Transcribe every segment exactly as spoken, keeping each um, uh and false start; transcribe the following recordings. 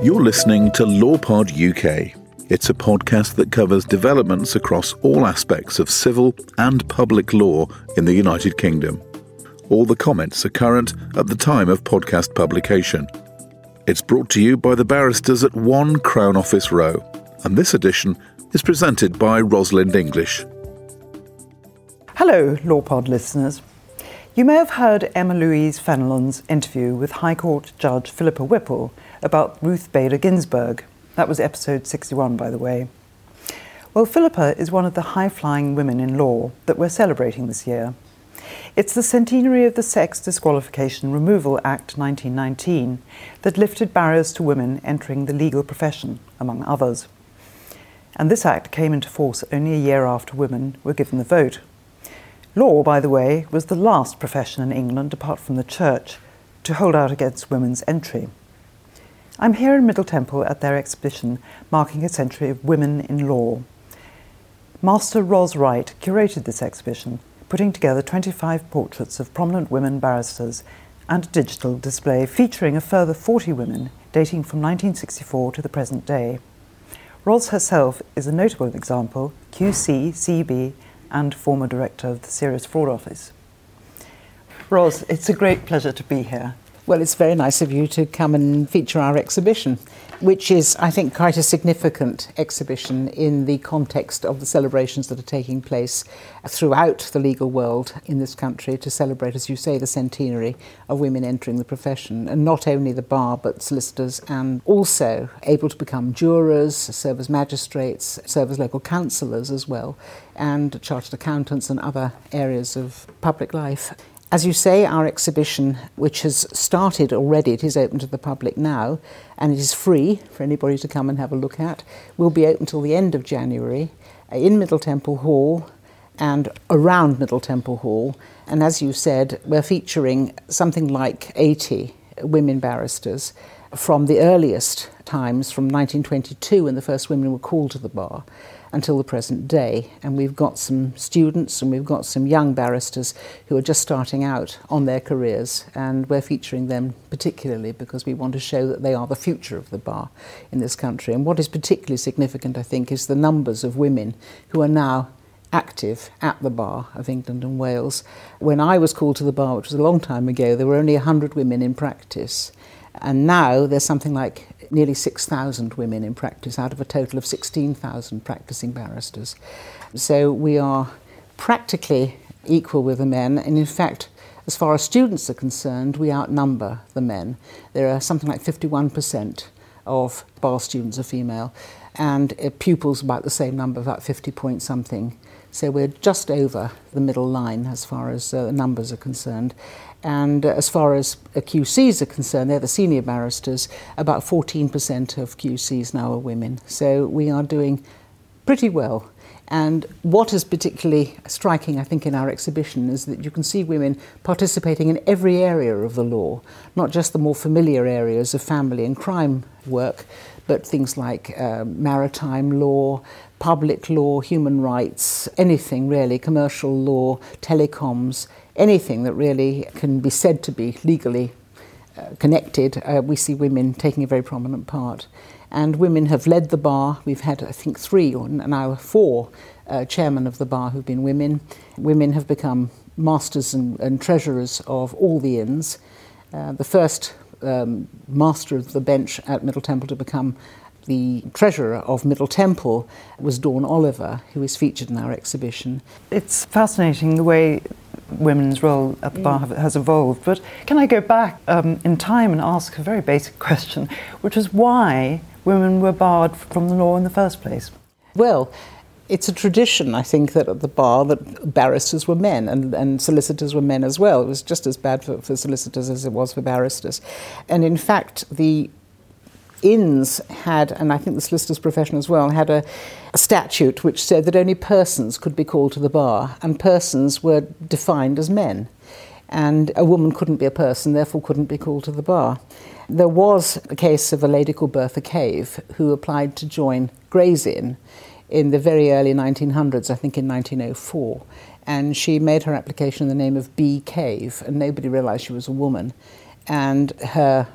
You're listening to LawPod U K. It's a podcast that covers developments across all aspects of civil and public law in the United Kingdom. All the comments are current at the time of podcast publication. It's brought to you by the barristers at One Crown Office Row, and this edition is presented by Rosalind English. Hello, LawPod listeners. You may have heard Emma Louise Fenelon's interview with High Court Judge Philippa Whipple about Ruth Bader Ginsburg. That was episode sixty-one, by the way. Well, Philippa is one of the high-flying women in law that we're celebrating this year. It's the centenary of the Sex Disqualification Removal Act nineteen nineteen that lifted barriers to women entering the legal profession, among others. And this act came into force only a year after women were given the vote. Law, by the way, was the last profession in England, apart from the church, to hold out against women's entry. I'm here in Middle Temple at their exhibition marking a century of women in law. Master Ros Wright curated this exhibition, putting together twenty-five portraits of prominent women barristers and a digital display featuring a further forty women dating from nineteen sixty-four to the present day. Ros herself is a notable example, Q C, C B, and former director of the Serious Fraud Office. Ros, it's a great pleasure to be here. Well, it's very nice of you to come and feature our exhibition, which is, I think, quite a significant exhibition in the context of the celebrations that are taking place throughout the legal world in this country to celebrate, as you say, the centenary of women entering the profession, and not only the bar, but solicitors, and also able to become jurors, serve as magistrates, serve as local councillors as well, and chartered accountants and other areas of public life. As you say, our exhibition, which has started already, it is open to the public now, and it is free for anybody to come and have a look at, will be open till the end of January in Middle Temple Hall and around Middle Temple Hall. And as you said, we're featuring something like eighty women barristers from the earliest times, from nineteen twenty-two, when the first women were called to the bar, until the present day. And we've got some students and we've got some young barristers who are just starting out on their careers, and we're featuring them particularly because we want to show that they are the future of the bar in this country. And what is particularly significant, I think, is the numbers of women who are now active at the bar of England and Wales. When I was called to the bar, which was a long time ago, there were only one hundred women in practice. And now there's something like nearly six thousand women in practice out of a total of sixteen thousand practising barristers. So we are practically equal with the men, and in fact, as far as students are concerned, we outnumber the men. There are something like fifty-one percent of bar students are female, and pupils about the same number, about fifty point something. So we're just over the middle line as far as uh, numbers are concerned. And uh, as far as uh, Q Cs are concerned, they're the senior barristers, about fourteen percent of Q Cs now are women. So we are doing pretty well. And what is particularly striking, I think, in our exhibition is that you can see women participating in every area of the law, not just the more familiar areas of family and crime work, but things like uh, maritime law, public law, human rights, anything really, commercial law, telecoms, anything that really can be said to be legally uh, connected. Uh, we see women taking a very prominent part. And women have led the bar. We've had, I think, three or now four uh, chairmen of the bar who've been women. Women have become masters and, and treasurers of all the inns. Uh, the first um, master of the bench at Middle Temple to become the treasurer of Middle Temple was Dawn Oliver, who is featured in our exhibition. It's fascinating the way women's role at the bar have, has evolved, but can I go back um, in time and ask a very basic question, which is why women were barred from the law in the first place? Well, it's a tradition, I think, that at the bar that barristers were men and, and solicitors were men as well. It was just as bad for, for solicitors as it was for barristers. And in fact, the inns had, and I think the solicitor's profession as well, had a, a statute which said that only persons could be called to the bar, and persons were defined as men. And a woman couldn't be a person, therefore couldn't be called to the bar. There was a case of a lady called Bertha Cave who applied to join Gray's Inn in the very early nineteen hundreds, I think in nineteen oh four. And she made her application in the name of B. Cave, and nobody realised she was a woman. And her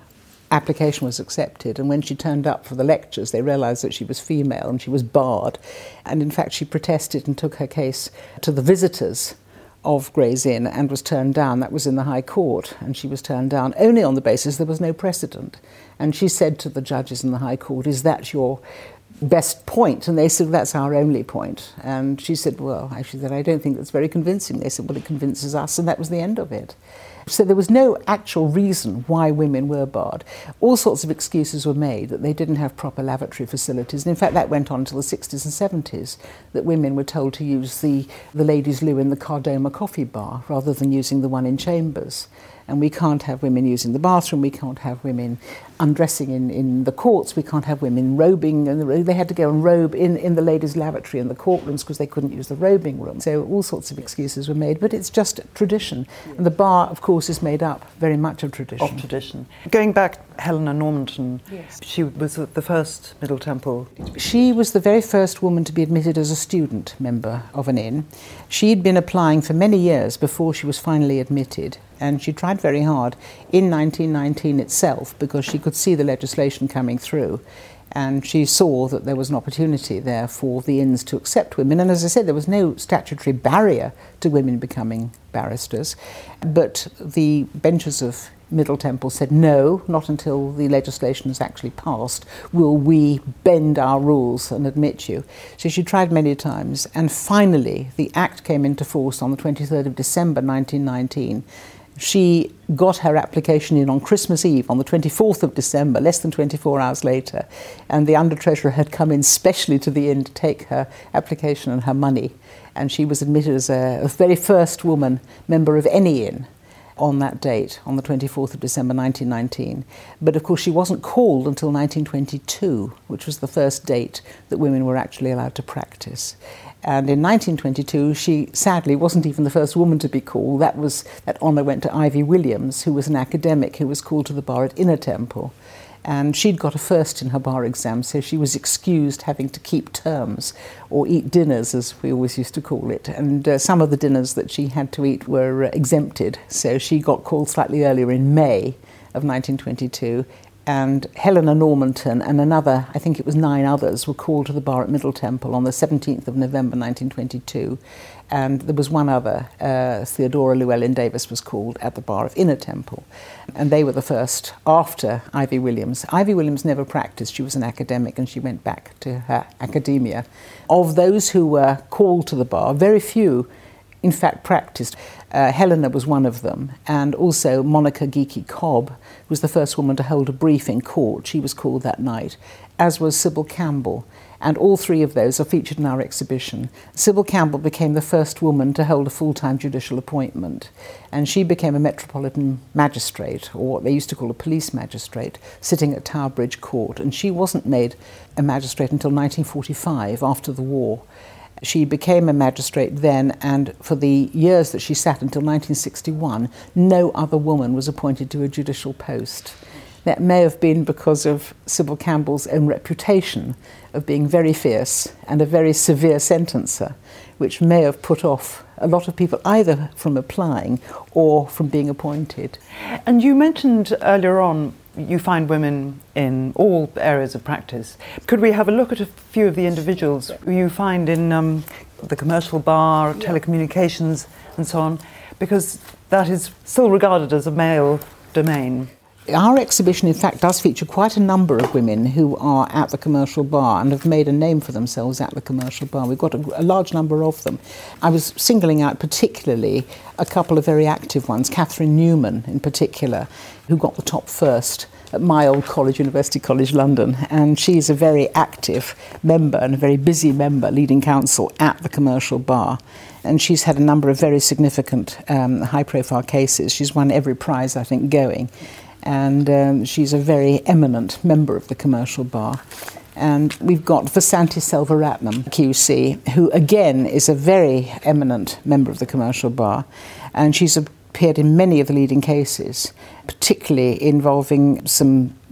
application was accepted, and when she turned up for the lectures, they realised that she was female and she was barred. And in fact, she protested and took her case to the visitors of Gray's Inn and was turned down. That was in the High Court, and she was turned down only on the basis there was no precedent. And she said to the judges in the High Court, "Is that your best point?" And they said, "That's our only point." And she said, "Well," actually said, "I don't think that's very convincing." They said, "Well, it convinces us," and that was the end of it. So there was no actual reason why women were barred. All sorts of excuses were made, that they didn't have proper lavatory facilities. And in fact, that went on until the sixties and seventies, that women were told to use the, the ladies' loo in the Cardoma coffee bar rather than using the one in chambers. And we can't have women using the bathroom, we can't have women undressing in, in the courts, we can't have women robing, and they had to go and robe in, in the ladies' lavatory in the courtrooms because they couldn't use the robing room. So all sorts of excuses were made, but it's just tradition. Yeah. And the bar, of course, is made up very much of tradition. Of tradition. Going back, Helena Normanton, yes. She was the first Middle Temple. She was the very first woman to be admitted as a student member of an inn. She'd been applying for many years before she was finally admitted. And she tried very hard in nineteen nineteen itself because she could see the legislation coming through, and she saw that there was an opportunity there for the inns to accept women. And as I said, there was no statutory barrier to women becoming barristers, but the benches of Middle Temple said, no, not until the legislation is actually passed will we bend our rules and admit you. So she tried many times, and finally the Act came into force on the twenty-third of December nineteen nineteen. She got her application in on Christmas Eve, on the twenty-fourth of December, less than twenty-four hours later, and the Under-Treasurer had come in specially to the inn to take her application and her money, and she was admitted as a, a very first woman member of any inn on that date, on the twenty-fourth of December nineteen nineteen. But of course she wasn't called until nineteen twenty-two, which was the first date that women were actually allowed to practice. And in nineteen twenty-two, she sadly wasn't even the first woman to be called. That was that honour went to Ivy Williams, who was an academic who was called to the bar at Inner Temple. And she'd got a first in her bar exam, so she was excused having to keep terms, or eat dinners, as we always used to call it. And uh, some of the dinners that she had to eat were uh, exempted, so she got called slightly earlier in May of nineteen twenty-two. And Helena Normanton and another, I think it was nine others, were called to the bar at Middle Temple on the seventeenth of November nineteen twenty-two. And there was one other, uh, Theodora Llewellyn Davis was called at the bar of Inner Temple. And they were the first after Ivy Williams. Ivy Williams never practiced. She was an academic and she went back to her academia. Of those who were called to the bar, very few in fact practiced. Uh, Helena was one of them, and also Monica Geeky Cobb was the first woman to hold a brief in court. She was called that night, as was Sybil Campbell, and all three of those are featured in our exhibition. Sybil Campbell became the first woman to hold a full-time judicial appointment, and she became a Metropolitan Magistrate, or what they used to call a police magistrate, sitting at Tower Bridge Court, and she wasn't made a magistrate until nineteen forty-five, after the war. She became a magistrate then, and for the years that she sat until nineteen sixty-one, no other woman was appointed to a judicial post. That may have been because of Sybil Campbell's own reputation of being very fierce and a very severe sentencer, which may have put off a lot of people either from applying or from being appointed. And you mentioned earlier on you find women in all areas of practice. Could we have a look at a few of the individuals who you find in um, the commercial bar, yeah. telecommunications and so on, because that is still regarded as a male domain? Our exhibition, in fact, does feature quite a number of women who are at the commercial bar and have made a name for themselves at the commercial bar. We've got a, a large number of them. I was singling out particularly a couple of very active ones, Catherine Newman in particular, who got the top first at my old college, University College London, and she's a very active member and a very busy member, leading counsel at the commercial bar. And she's had a number of very significant um, high-profile cases. She's won every prize, I think, going. And um, she's a very eminent member of the commercial bar. And we've got Vasanthi Selvaratnam, Q C, who again is a very eminent member of the commercial bar, and she's appeared in many of the leading cases, particularly involving some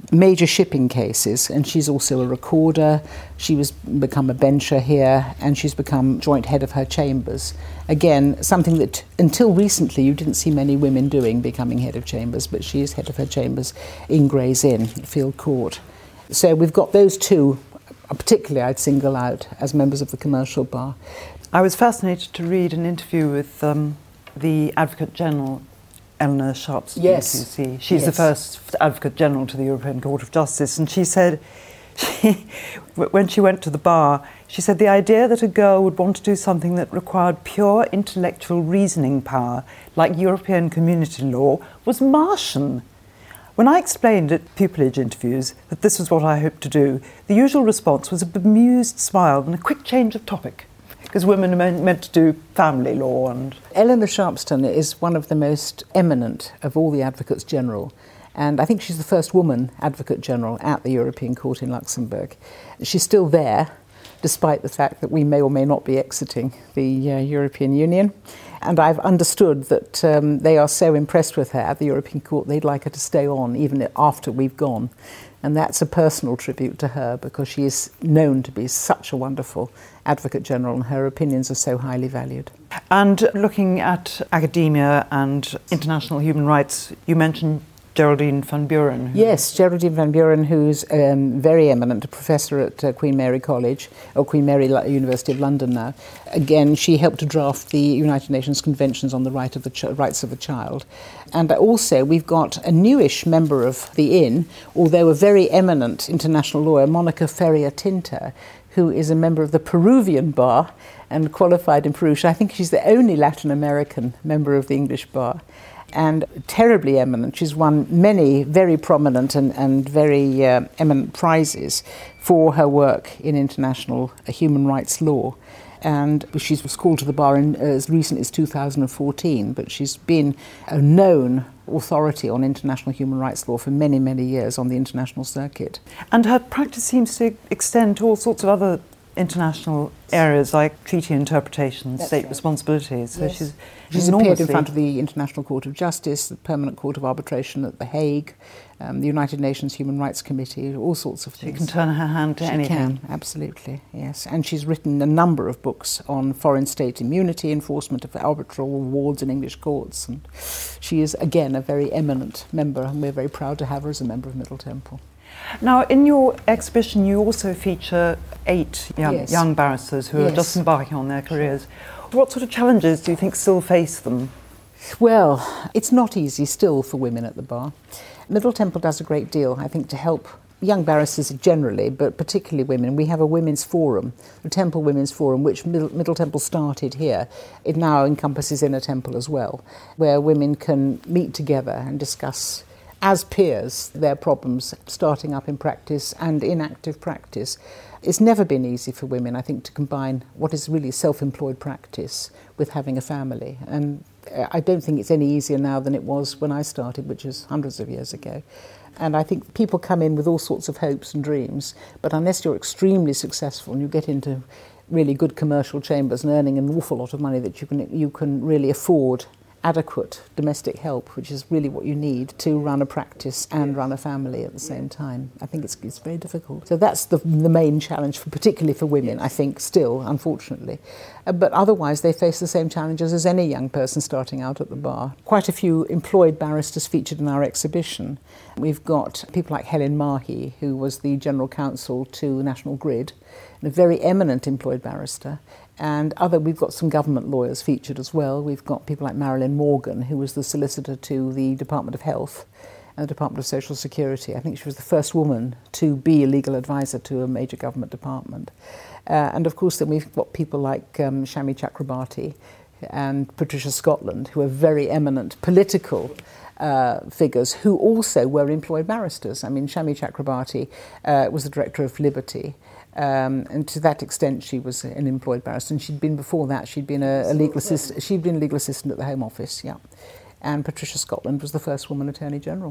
major shipping cases, and she's also a recorder. She was become a bencher here, and she's become joint head of her chambers. Again, something that until recently you didn't see many women doing, becoming head of chambers, but she is head of her chambers in Gray's Inn, Field Court. So we've got those two, particularly I'd single out as members of the commercial bar. I was fascinated to read an interview with um, the Advocate General, Eleanor Sharpston, yes. you see. She's yes. the first Advocate General to the European Court of Justice, and she said, she, when she went to the bar, she said the idea that a girl would want to do something that required pure intellectual reasoning power, like European community law, was Martian. When I explained at pupillage interviews that this was what I hoped to do, the usual response was a bemused smile and a quick change of topic, because women are meant, meant to do family law. And Eleanor Sharpston is one of the most eminent of all the Advocates General, and I think she's the first woman Advocate General at the European Court in Luxembourg. She's still there, despite the fact that we may or may not be exiting the uh, European Union. And I've understood that um, they are so impressed with her at the European Court, they'd like her to stay on even after we've gone. And that's a personal tribute to her, because she is known to be such a wonderful Advocate General, and her opinions are so highly valued. And looking at academia and international human rights, you mentioned Geraldine van Buren. Yes, Geraldine van Buren, who's um, very eminent, a professor at uh, Queen Mary College, or Queen Mary University of London now. Again, she helped to draft the United Nations Conventions on the right of the ch- rights of the child. And also, we've got a newish member of the Inn, although a very eminent international lawyer, Monica Ferrier-Tinta, who is a member of the Peruvian bar and qualified in Peru. I think she's the only Latin American member of the English bar, and terribly eminent. She's won many very prominent and, and very uh, eminent prizes for her work in international uh, human rights law. And she was called to the bar in, uh, as recent as two thousand fourteen, but she's been a known authority on international human rights law for many, many years on the international circuit. And her practice seems to extend to all sorts of other international areas like treaty interpretation, That's state right. responsibilities. So Yes. she's, She's enormously... appeared in front of the International Court of Justice, the Permanent Court of Arbitration at The Hague, um, the United Nations Human Rights Committee, all sorts of things. She can turn her hand to she anything. She can, absolutely, yes. And she's written a number of books on foreign state immunity, enforcement of arbitral awards in English courts. And she is, again, a very eminent member, and we're very proud to have her as a member of Middle Temple. Now, in your exhibition, you also feature eight young, Yes. young barristers who Yes. are just embarking on their careers. What sort of challenges do you think still face them? Well, it's not easy still for women at the bar. Middle Temple does a great deal, I think, to help young barristers generally, but particularly women. We have a women's forum, the Temple Women's Forum, which Middle, Middle Temple started here. It now encompasses Inner Temple as well, where women can meet together and discuss as peers their problems starting up in practice and in active practice. It's never been easy for women, I think, to combine what is really self-employed practice with having a family. And I don't think it's any easier now than it was when I started, which is hundreds of years ago. And I think people come in with all sorts of hopes and dreams, but unless you're extremely successful and you get into really good commercial chambers and earning an awful lot of money that you can you can really afford adequate domestic help, which is really what you need to run a practice and run a family at the same time. I think it's it's very difficult. So that's the the main challenge, for particularly for women, I think, still, unfortunately. Uh, but otherwise, they face the same challenges as any young person starting out at the bar. Quite a few employed barristers featured in our exhibition. We've got people like Helen Mahi, who was the General Counsel to National Grid, and a very eminent employed barrister. And other, we've got some government lawyers featured as well. We've got people like Marilyn Morgan, who was the solicitor to the Department of Health and the Department of Social Security. I think she was the first woman to be a legal advisor to a major government department. Uh, and of course, then we've got people like um, Shami Chakrabarti and Patricia Scotland, who are very eminent political uh, figures who also were employed barristers. I mean, Shami Chakrabarti uh, was the director of Liberty. Um, and to that extent, she was an employed barrister. And she'd been before that. She'd been a, a legal assistant. She'd been a legal assistant at the Home Office. Yeah, and Patricia Scotland was the first woman Attorney General.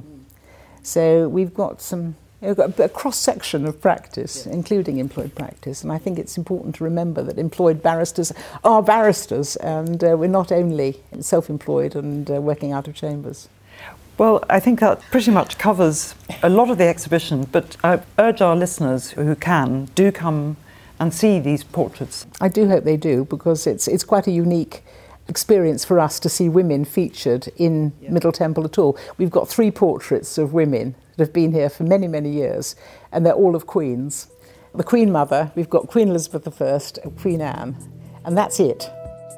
So we've got some, you know, got a cross section of practice, yeah, including employed practice. And I think it's important to remember that employed barristers are barristers, and uh, we're not only self-employed and uh, working out of chambers. Well, I think that pretty much covers a lot of the exhibition, but I urge our listeners who can, do come and see these portraits. I do hope they do, because it's it's quite a unique experience for us to see women featured in yeah. Middle Temple at all. We've got three portraits of women that have been here for many, many years, and they're all of queens. The Queen Mother, we've got Queen Elizabeth the First and Queen Anne, and that's it.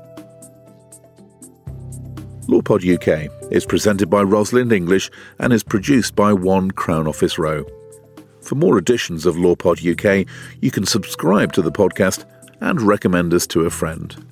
LawPod U K is presented by Rosalind English and is produced by One Crown Office Row. For more editions of LawPod U K, you can subscribe to the podcast and recommend us to a friend.